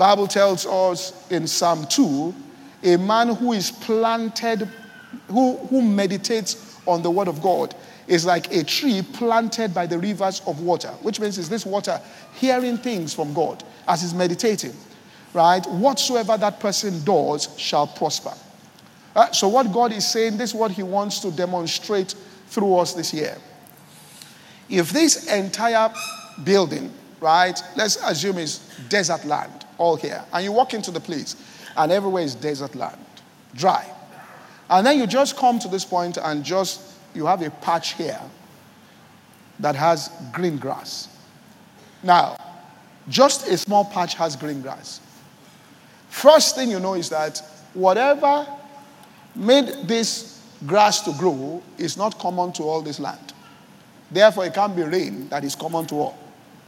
Bible tells us in Psalm 2, a man who is planted, who meditates on the word of God is like a tree planted by the rivers of water, which means is this water hearing things from God as he's meditating, right? Whatsoever that person does shall prosper. So what God is saying, this is what he wants to demonstrate through us this year. If this entire building, right, let's assume is desert land, all here, and you walk into the place, and everywhere is desert land, dry. And then you just come to this point and you have a patch here that has green grass. Now, just a small patch has green grass. First thing you know is that whatever made this grass to grow is not common to all this land. Therefore, it can't be rain that is common to all.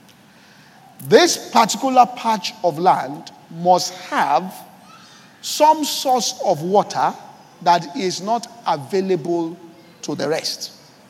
This particular patch of land must have some source of water that is not available to the rest.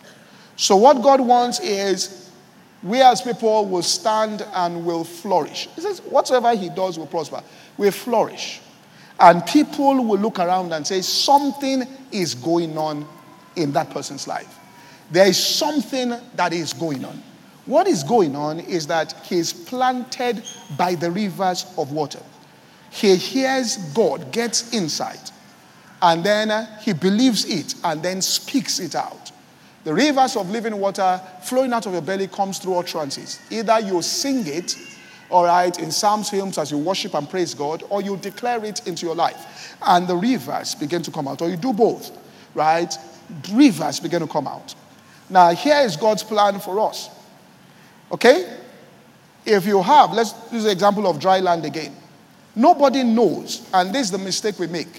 So what God wants is we as people will stand and will flourish. He says whatsoever he does will prosper. We flourish. And people will look around and say something is going on in that person's life. There is something that is going on. What is going on is that he is planted by the rivers of water. He hears God, gets insight, and then he believes it and then speaks it out. The rivers of living water flowing out of your belly comes through utterances. Either you sing it, all right, in psalms, hymns as you worship and praise God, or you declare it into your life. And the rivers begin to come out. Or you do both, right? Rivers begin to come out. Now, here is God's plan for us. Okay? If you have, let's use the example of dry land again. Nobody knows, and this is the mistake we make.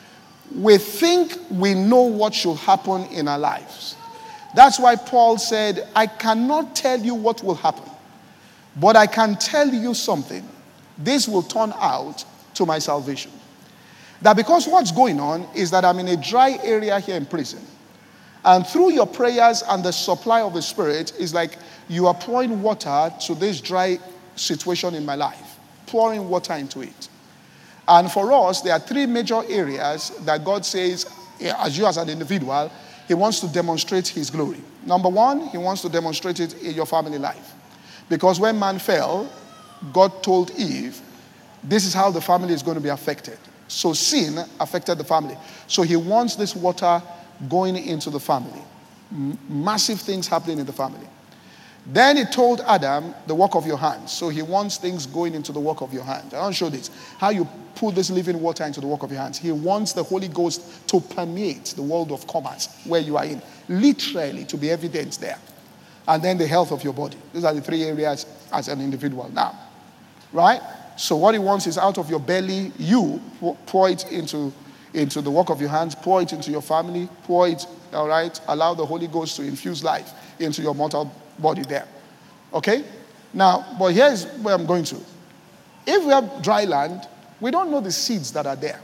We think we know what should happen in our lives. That's why Paul said, I cannot tell you what will happen, but I can tell you something. This will turn out to my salvation. That because what's going on is that I'm in a dry area here in prison. And through your prayers and the supply of the Spirit is like you are pouring water to this dry situation in my life. Pouring water into it. And for us, there are three major areas that God says, as you as an individual, he wants to demonstrate his glory. Number one, he wants to demonstrate it in your family life. Because when man fell, God told Eve, this is how the family is going to be affected. So sin affected the family. So he wants this water going into the family. Massive things happening in the family. Then he told Adam, the work of your hands. So he wants things going into the work of your hands. I want to show this. How you put this living water into the work of your hands. He wants the Holy Ghost to permeate the world of commerce where you are in. Literally to be evident there. And then the health of your body. These are the three areas as an individual now. Right? So what he wants is out of your belly, you pour it into the work of your hands, pour it into your family, pour it, all right? Allow the Holy Ghost to infuse life into your mortal body there. Okay? Now, but here's where I'm going to. If we have dry land, we don't know the seeds that are there.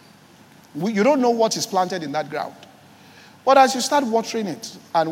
You don't know what is planted in that ground. But as you start watering it,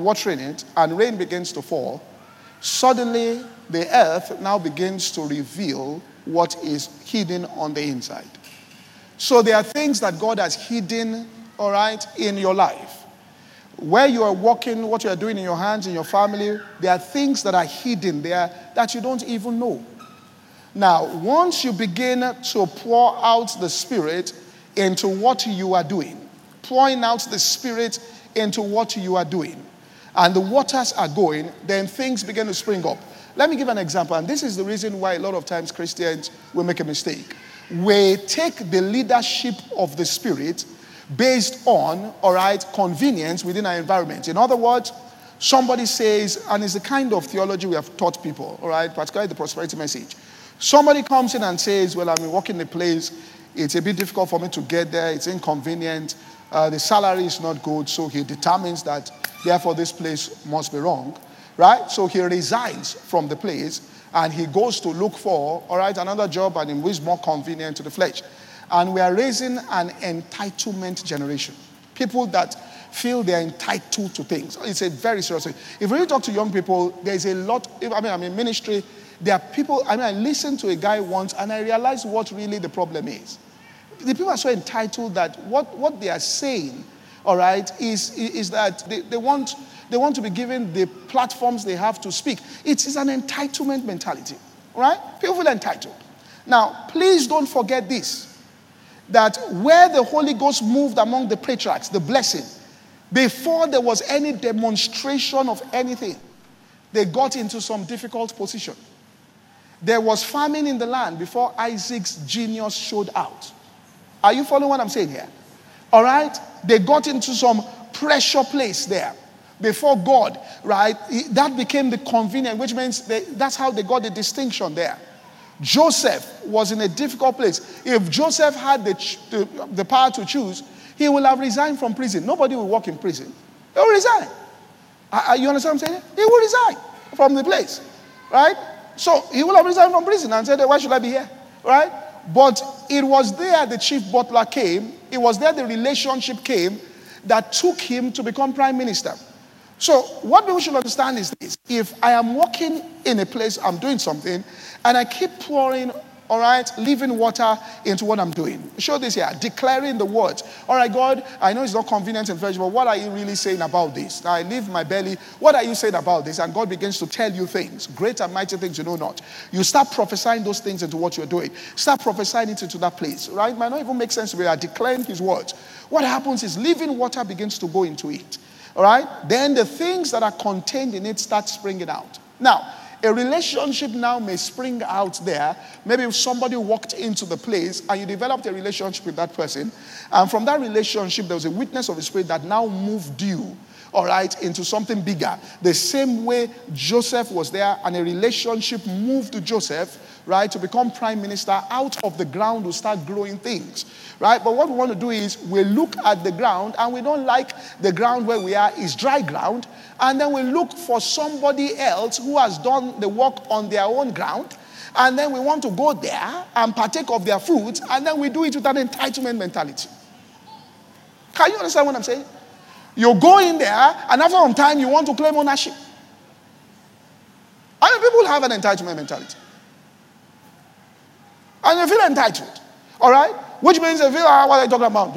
and rain begins to fall, suddenly the earth now begins to reveal what is hidden on the inside. So there are things that God has hidden, all right, in your life. Where you are walking, what you are doing in your hands, in your family, there are things that are hidden there that you don't even know. Now, once you begin to pour out the Spirit into what you are doing, pouring out the Spirit into what you are doing, and the waters are going, then things begin to spring up. Let me give an example, and this is the reason why a lot of times Christians will make a mistake. We take the leadership of the Spirit based on, all right, convenience within our environment. In other words, somebody says, and it's the kind of theology we have taught people, all right, particularly the prosperity message. Somebody comes in and says, well, I'm working in a place, it's a bit difficult for me to get there, it's inconvenient, the salary is not good, so he determines that, therefore, this place must be wrong, right? So he resigns from the place, and he goes to look for, all right, another job, and in which is more convenient to the flesh. And we are raising an entitlement generation. People that feel they're entitled to things. It's a very serious thing. If you really talk to young people, there's a lot, I mean, ministry, there are people, I listened to a guy once and I realized what really the problem is. The people are so entitled that what they are saying, all right, is that they want to be given the platforms they have to speak. It is an entitlement mentality, right? People feel entitled. Now, please don't forget this, that where the Holy Ghost moved among the patriarchs, the blessing, before there was any demonstration of anything, they got into some difficult position. There was famine in the land before Isaac's genius showed out. Are you following what I'm saying here? All right? They got into some pressure place there before God, right? That became the convenient, which means that's how they got the distinction there. Joseph was in a difficult place. If Joseph had the power to choose, he will have resigned from prison. Nobody will work in prison. He will resign. You understand what I'm saying? He will resign from the place, right? So he will have resigned from prison and said, why should I be here, right? But it was there the chief butler came. It was there the relationship came that took him to become prime minister. So what people should understand is this. If I am working in a place, I'm doing something, and I keep pouring, all right, living water into what I'm doing. Show this here, declaring the words. All right, God, I know it's not convenient and flesh, but what are you really saying about this? Now I leave my belly. What are you saying about this? And God begins to tell you things, great and mighty things you know not. You start prophesying those things into what you're doing. Start prophesying it into that place, right? It might not even make sense to be declaring his words. What happens is living water begins to go into it. All right? Then the things that are contained in it start springing out. Now, a relationship now may spring out there. Maybe if somebody walked into the place and you developed a relationship with that person, and from that relationship there was a witness of the Spirit that now moved you, all right, into something bigger. The same way Joseph was there and a relationship moved to Joseph, right, to become prime minister. Out of the ground will start growing things, right? But what we want to do is we look at the ground and we don't like the ground where we are is dry ground, and then we look for somebody else who has done the work on their own ground, and then we want to go there and partake of their fruits, and then we do it with an entitlement mentality. Can you understand what I'm saying? You go in there, and after some time, you want to claim ownership. I mean, people have an entitlement mentality. And you feel entitled. All right? Which means they feel, what are you talking about?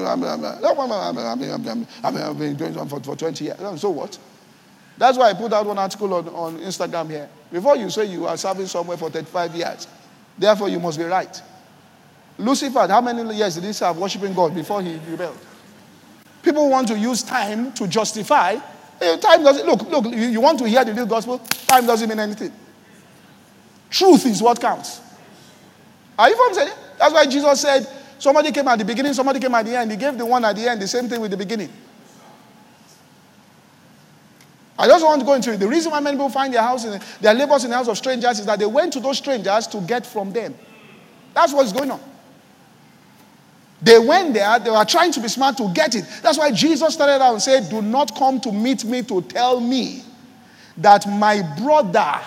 I've been doing something for 20 years. So what? That's why I put out one article on Instagram here. Before you say you are serving somewhere for 35 years, therefore you must be right. Lucifer, how many years did he serve worshiping God before he rebelled? People want to use time to justify. Time doesn't, look, you want to hear the real gospel? Time doesn't mean anything. Truth is what counts. Are you following? That's why Jesus said, somebody came at the beginning, somebody came at the end. He gave the one at the end the same thing with the beginning. I just want to go into it. The reason why many people find their labors in the house of strangers is that they went to those strangers to get from them. That's what's going on. They went there, they were trying to be smart to get it. That's why Jesus started out and said, do not come to meet me to tell me that my brother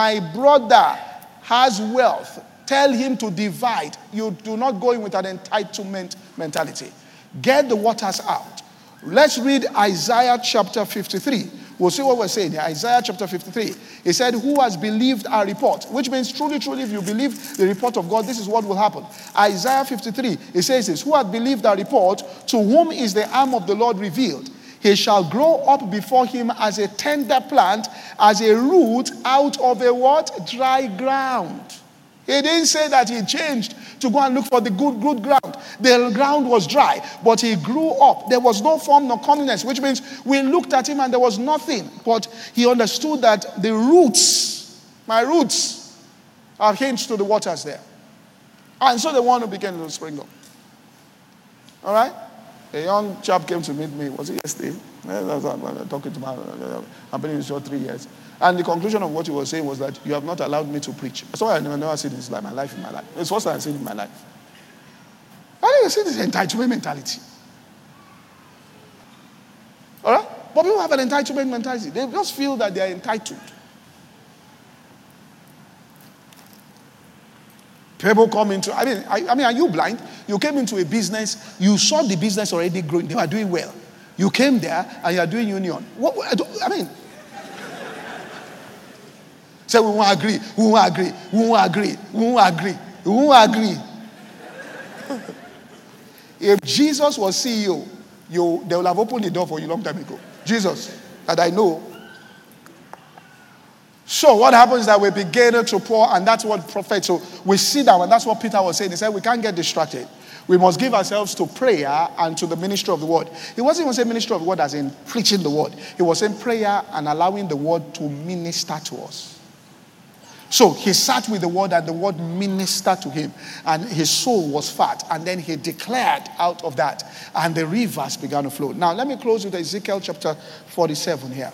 has wealth. Tell him to divide. You do not go in with an entitlement mentality. Get the waters out. Let's read Isaiah chapter 53. We'll see what we're saying here. Isaiah chapter 53. He said, who has believed our report? Which means truly, if you believe the report of God, this is what will happen. Isaiah 53, it says this, who hath believed our report, to whom is the arm of the Lord revealed? He shall grow up before him as a tender plant, as a root out of a what? Dry ground. He didn't say that he changed to go and look for the good ground. The ground was dry, but he grew up. There was no form nor comeliness, which means we looked at him and there was nothing. But he understood that the roots, my roots, are hinged to the waters there. And so the one who began to spring up. All right? A young chap came to meet me. Was it yesterday? Talking to my, I've been in the show 3 years. And the conclusion of what he was saying was that you have not allowed me to preach. That's why I never seen this in my life. It's the first time I've seen it in my life. I didn't see this entitlement mentality. All right? But people have an entitlement mentality. They just feel that they are entitled. People come into, I mean, are you blind? You came into a business, you saw the business already growing, they were doing well. You came there and you are doing union. Say, we won't agree, we won't agree, we won't agree, we won't agree, we won't agree. If Jesus was CEO, they will have opened the door for you a long time ago. Jesus, that I know. So what happens is that we begin to pour, and that's what prophet. So we sit down, and that's what Peter was saying. He said, we can't get distracted. We must give ourselves to prayer and to the ministry of the word. He wasn't even saying ministry of the word as in preaching the word. He was saying prayer and allowing the word to minister to us. So he sat with the word, and the word ministered to him, and his soul was fat, and then he declared out of that, and the rivers began to flow. Now let me close with Ezekiel chapter 47 here.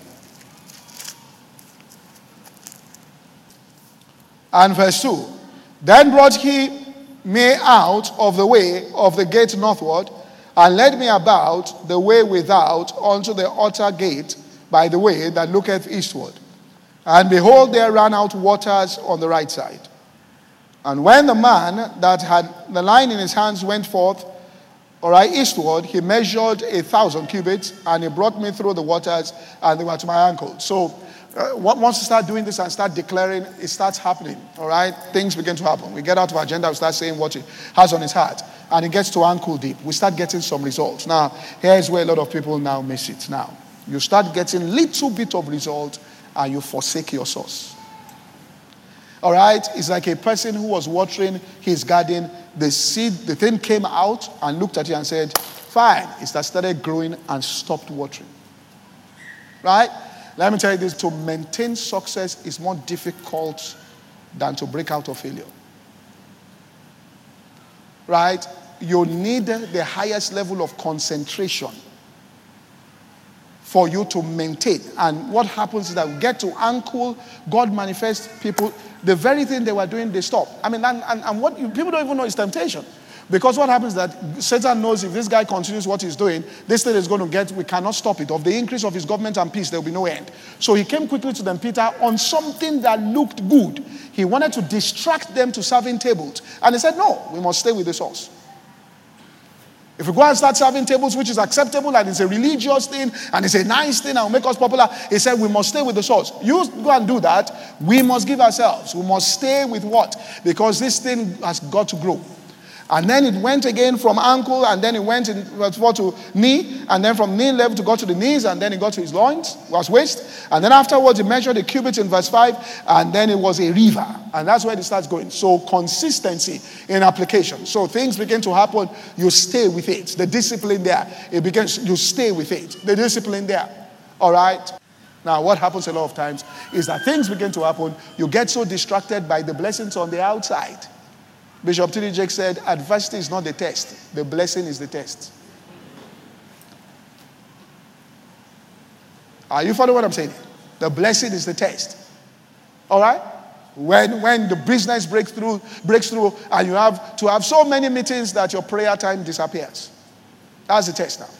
And verse 2. Then brought he me out of the way of the gate northward, and led me about the way without unto the outer gate by the way that looketh eastward. And behold, there ran out waters on the right side. And when the man that had the line in his hands went forth, eastward, he measured 1,000 cubits, and he brought me through the waters, and they were to my ankles. So once you start doing this and start declaring, it starts happening. All right, things begin to happen. We get out of our agenda, we start saying what he has on his heart, and it gets to ankle deep. We start getting some results. Now, here's where a lot of people now miss it. Now, you start getting little bit of result, and you forsake your source. All right, it's like a person who was watering his garden. The seed, the thing came out and looked at it and said, "Fine." It started growing and stopped watering. Right? Let me tell you this, to maintain success is more difficult than to break out of failure. Right? You need the highest level of concentration for you to maintain. And what happens is that we get to ankle, God manifests people, the very thing they were doing, they stop. I mean, and what people don't even know is temptation. Because what happens is that Satan knows if this guy continues what he's doing, this thing is going to get, we cannot stop it. Of the increase of his government and peace, there will be no end. So he came quickly to them, Peter, on something that looked good. He wanted to distract them to serving tables. And he said, no, we must stay with the source. If we go and start serving tables, which is acceptable and it's a religious thing and it's a nice thing and will make us popular, he said we must stay with the source. You go and do that. We must give ourselves. We must stay with what? Because this thing has got to grow. And then it went again from ankle, and then it went to knee, and then from knee level to go to the knees, and then it got to his loins, was waist, and then afterwards he measured the cubits in verse 5, and then it was a river, and that's where it starts going. So consistency in application. So things begin to happen, you stay with it. The discipline there, you stay with it. The discipline there, all right? Now what happens a lot of times is that things begin to happen, you get so distracted by the blessings on the outside. Bishop T.D. Jakes said, adversity is not the test. The blessing is the test. Are you following what I'm saying? The blessing is the test. All right? When the business breaks through, and you have to have so many meetings that your prayer time disappears. That's the test now.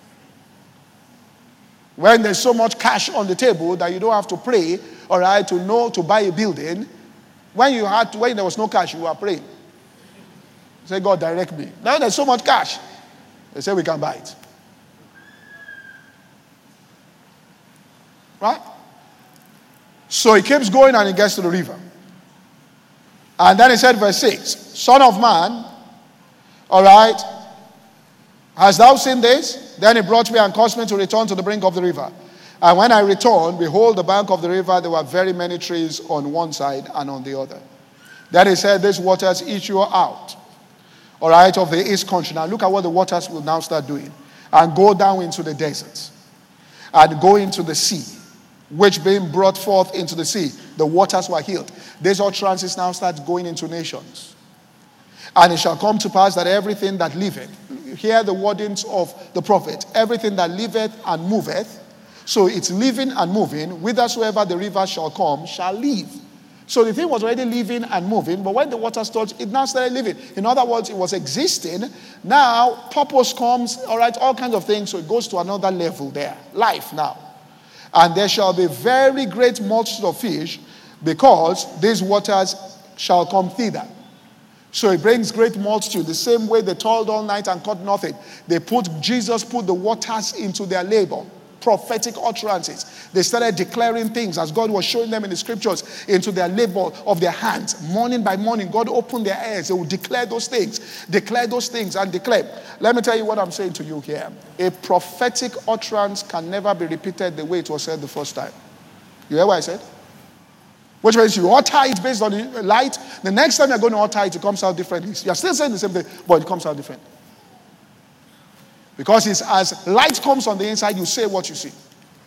When there's so much cash on the table that you don't have to pray, all right, to buy a building. When there was no cash, you were praying. Say, God, direct me. Now there's so much cash. They say we can buy it. Right? So he keeps going and he gets to the river. And then he said, verse 6, Son of man, all right, hast thou seen this? Then he brought me and caused me to return to the brink of the river. And when I returned, behold, the bank of the river, there were very many trees on one side and on the other. Then he said, these waters eat you out, all right, of the east country. Now look at what the waters will now start doing. And go down into the deserts. And go into the sea, which being brought forth into the sea, the waters were healed. These utterances now start going into nations. And it shall come to pass that everything that liveth, hear the wordings of the prophet, everything that liveth and moveth, so it's living and moving, whithersoever the river shall come, shall live. So the thing was already living and moving, but when the water touched, it now started living. In other words, it was existing. Now, purpose comes, all right, all kinds of things, so it goes to another level there. Life now. And there shall be very great multitude of fish, because these waters shall come thither. So it brings great multitude. The same way they toiled all night and caught nothing. Jesus put the waters into their labor. prophetic utterances. They started declaring things as God was showing them in the scriptures into their labor of their hands. Morning by morning, God opened their ears. They would declare those things and declare. Let me tell you what I'm saying to you here. A prophetic utterance can never be repeated the way it was said the first time. You hear what I said? Which means you utter it based on the light. The next time you're going to utter it, it comes out differently. You're still saying the same thing, but it comes out different. Because it's as light comes on the inside, you say what you see.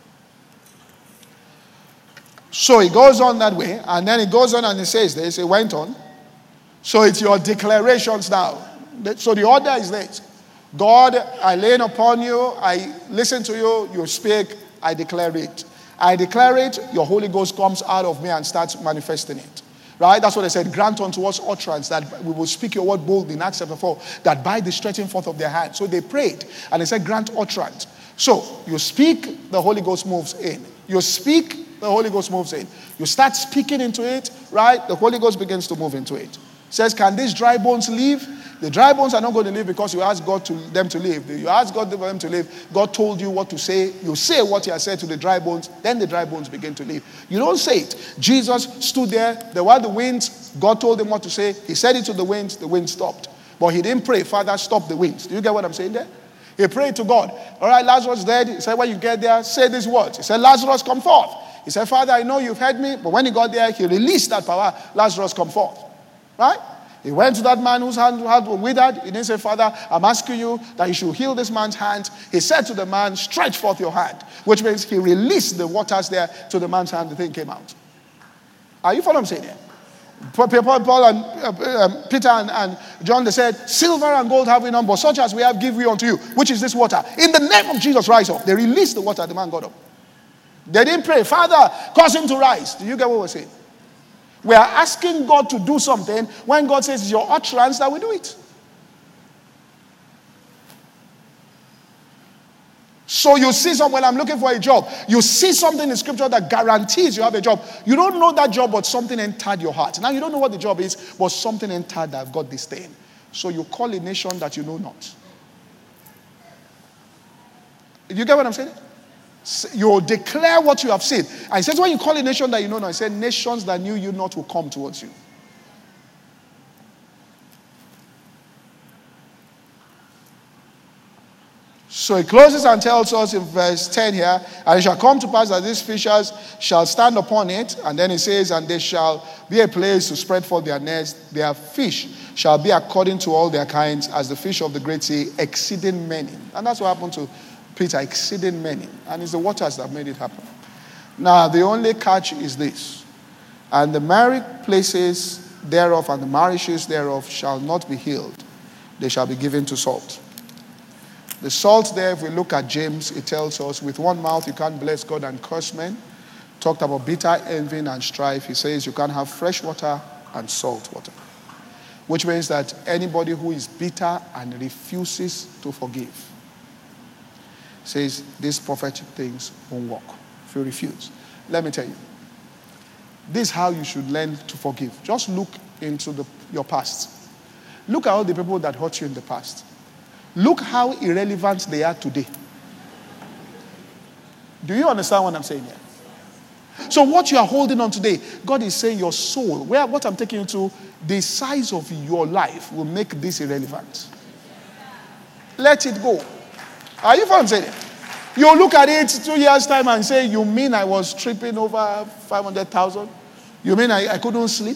So it goes on that way, and then it goes on and it says this, it went on. So it's your declarations now. So the order is this. God, I lay upon you, I listen to you, you speak, I declare it. I declare it, your Holy Ghost comes out of me and starts manifesting it. Right? That's what they said. Grant unto us utterance that we will speak your word boldly in Acts chapter 4, that by the stretching forth of their hand. So they prayed and they said, grant utterance. So you speak, the Holy Ghost moves in. You speak, the Holy Ghost moves in. You start speaking into it, right? The Holy Ghost begins to move into it. Says, can these dry bones live? The dry bones are not going to live because you asked God them to live. You asked God for them to live. God told you what to say. You say what he has said to the dry bones. Then the dry bones begin to live. You don't say it. Jesus stood there. There were the winds. God told him what to say. He said it to the winds stopped. But he didn't pray, Father, stop the winds. Do you get what I'm saying there? He prayed to God. All right, Lazarus is dead. He said, when you get there, say these words. He said, Lazarus, come forth. He said, Father, I know you've heard me. But when he got there, he released that power. Lazarus, come forth. Right? He went to that man whose hand was withered. He didn't say, Father, I'm asking you that you should heal this man's hand. He said to the man, stretch forth your hand. Which means he released the waters there to the man's hand. The thing came out. Are you following what I'm saying here? Paul and Peter and John, they said, silver and gold have we none, but such as we have give we unto you. Which is this water. In the name of Jesus, rise up. They released the water. The man got up. They didn't pray, Father, cause him to rise. Do you get what we're saying? We are asking God to do something when God says it's your utterance that we do it. So you see someone, I'm looking for a job. You see something in scripture that guarantees you have a job. You don't know that job, but something entered your heart. Now you don't know what the job is, but something entered that I've got this thing. So you call a nation that you know not. You get what I'm saying? You declare what you have seen. And he says, when you call a nation that you know not, he said, nations that knew you not will come towards you. So he closes and tells us in verse 10 here, and it shall come to pass that these fishers shall stand upon it. And then he says, and there shall be a place to spread forth their nest. Their fish shall be according to all their kinds, as the fish of the great sea, exceeding many. And that's what happened to Peter, exceeding many. And it's the waters that made it happen. Now, the only catch is this. And the married places thereof and the marishes thereof shall not be healed. They shall be given to salt. The salt there, if we look at James, it tells us, with one mouth you can't bless God and curse men. Talked about bitter envy and strife. He says you can't have fresh water and salt water. Which means that anybody who is bitter and refuses to forgive, says these prophetic things won't work if you refuse. Let me tell you, this is how you should learn to forgive. Just look into your past. Look at all the people that hurt you in the past. Look how irrelevant they are today. Do you understand what I'm saying here? So what you are holding on today, God is saying your soul, what I'm taking you to, the size of your life will make this irrelevant. Let it go. Are you following what I'm saying? You look at it 2 years' time and say, you mean I was tripping over 500,000? You mean I couldn't sleep?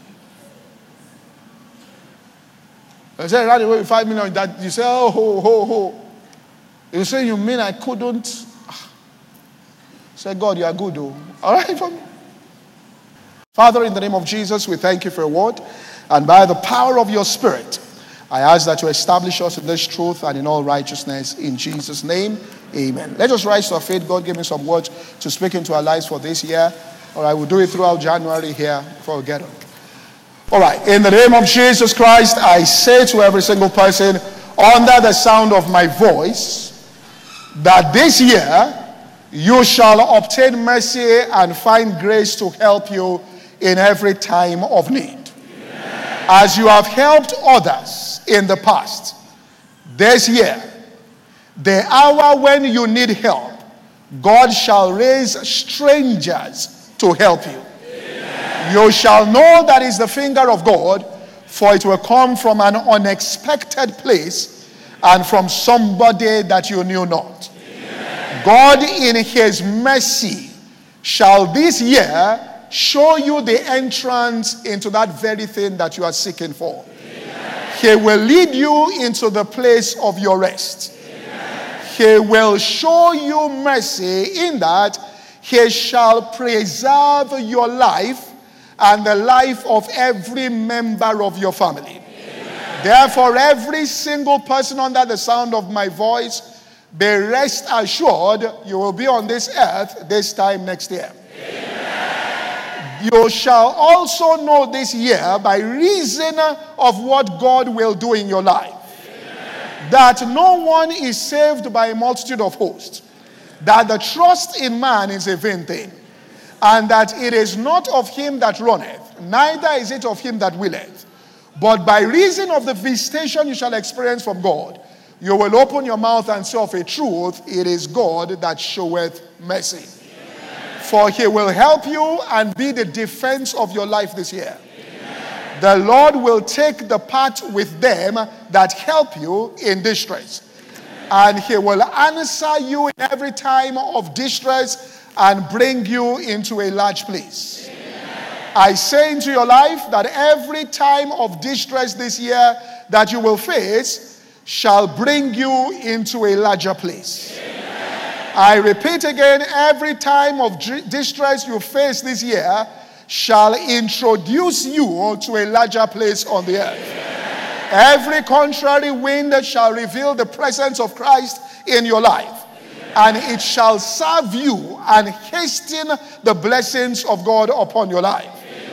I said, right away with 5 million, that you say, oh, ho, ho, ho. You say, you mean I couldn't? Say, God, you are good, though. All right, for me. Father, in the name of Jesus, we thank you for your word. And by the power of your spirit, I ask that you establish us in this truth and in all righteousness. In Jesus' name, amen. Let us rise to our faith. God give me some words to speak into our lives for this year. All right, we'll do it throughout January here before we get on. All right, in the name of Jesus Christ, I say to every single person under the sound of my voice that this year you shall obtain mercy and find grace to help you in every time of need. As you have helped others in the past, this year, the hour when you need help God shall raise strangers to help you. You shall know that is the finger of God, for it will come from an unexpected place and from somebody that you knew not. God in his mercy shall this year show you the entrance into that very thing that you are seeking for. He will lead you into the place of your rest. He will show you mercy in that he shall preserve your life and the life of every member of your family. Therefore, every single person under the sound of my voice, be rest assured you will be on this earth this time next year. You shall also know this year by reason of what God will do in your life, that no one is saved by a multitude of hosts, that the trust in man is a vain thing, and that it is not of him that runneth, neither is it of him that willeth, but by reason of the visitation you shall experience from God, you will open your mouth and say of a truth, it is God that showeth mercy. For he will help you and be the defense of your life this year. The Lord will take the part with them that help you in distress. And he will answer you in every time of distress and bring you into a large place. I say into your life that every time of distress this year that you will face shall bring you into a larger place. I repeat again, every time of distress you face this year shall introduce you to a larger place on the earth. Every contrary wind shall reveal the presence of Christ in your life, and it shall serve you and hasten the blessings of God upon your life.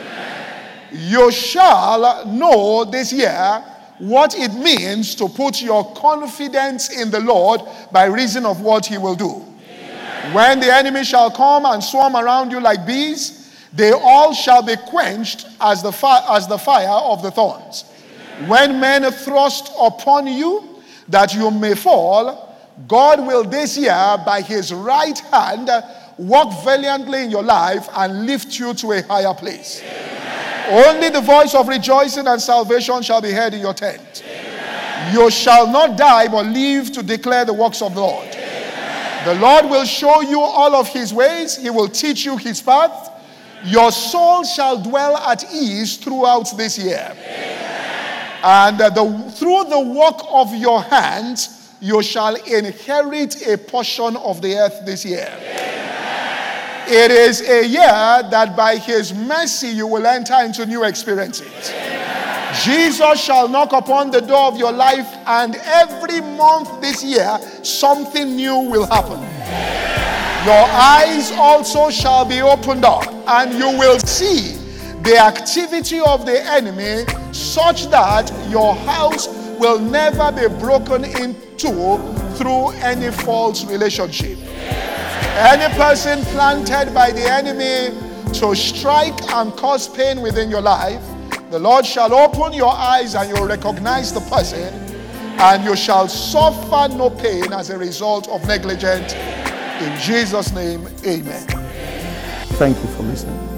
You shall know this year what it means to put your confidence in the Lord by reason of what he will do. When the enemy shall come and swarm around you like bees, they all shall be quenched as the fire of the thorns. When men thrust upon you that you may fall, God will this year by his right hand walk valiantly in your life and lift you to a higher place. Only the voice of rejoicing and salvation shall be heard in your tent. You shall not die but live to declare the works of the Lord. The Lord will show you all of his ways. He will teach you his path. Your soul shall dwell at ease throughout this year. And through the work of your hands, you shall inherit a portion of the earth this year. It is a year that by his mercy you will enter into new experiences. Jesus shall knock upon the door of your life, and every month this year, something new will happen. Your eyes also shall be opened up, and you will see the activity of the enemy such that your house will never be broken into through any false relationship. Any person planted by the enemy to strike and cause pain within your life, the Lord shall open your eyes and you'll recognize the person, and you shall suffer no pain as a result of negligence. In Jesus' name, amen. Thank you for listening.